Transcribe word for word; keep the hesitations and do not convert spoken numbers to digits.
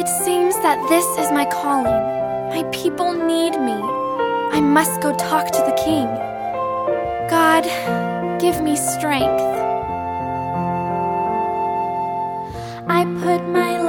It seems that this is my calling. My people need me. I must go talk to the king. God, give me strength. I put my